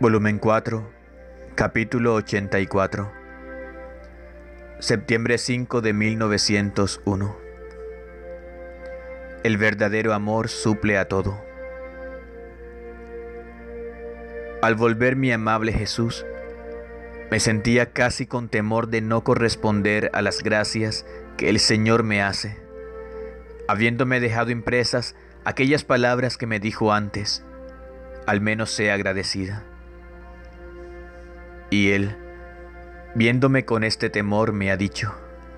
Volumen 4, capítulo 84. Septiembre 5 de 1901. El verdadero amor suple a todo. Al volver mi amable Jesús, me sentía casi con temor de no corresponder a las gracias que el Señor me hace, habiéndome dejado impresas aquellas palabras que me dijo antes: al menos sea agradecida. Y Él, viéndome con este temor, me ha dicho: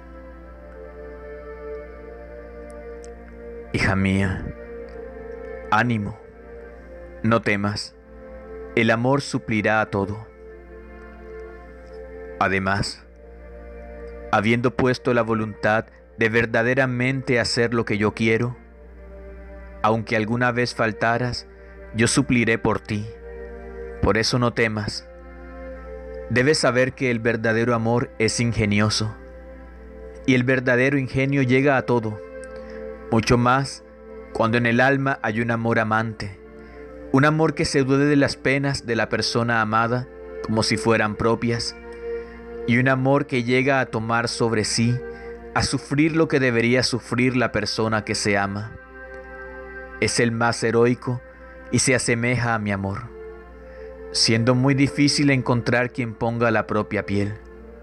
hija mía, ánimo, no temas, el amor suplirá a todo. Además, habiendo puesto la voluntad de verdaderamente hacer lo que yo quiero, aunque alguna vez faltaras, yo supliré por ti. Por eso no temas. Debes saber que el verdadero amor es ingenioso, y el verdadero ingenio llega a todo, mucho más cuando en el alma hay un amor amante, un amor que se duele de las penas de la persona amada como si fueran propias, y un amor que llega a tomar sobre sí, a sufrir lo que debería sufrir la persona que se ama. Es el más heroico y se asemeja a mi amor, siendo muy difícil encontrar quien ponga la propia piel.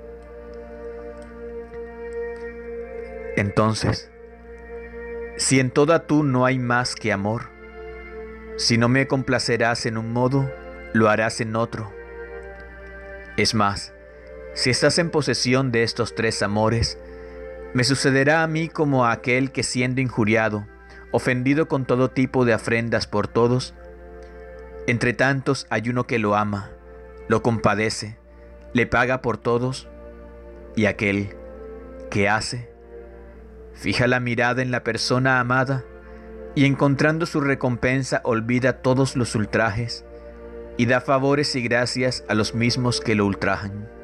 Entonces, si en toda tú no hay más que amor, si no me complacerás en un modo, lo harás en otro. Es más, si estás en posesión de estos tres amores, me sucederá a mí como a aquel que, siendo injuriado, ofendido con todo tipo de afrentas por todos, entre tantos hay uno que lo ama, lo compadece, le paga por todos, y aquel que hace, fija la mirada en la persona amada y, encontrando su recompensa, olvida todos los ultrajes y da favores y gracias a los mismos que lo ultrajan.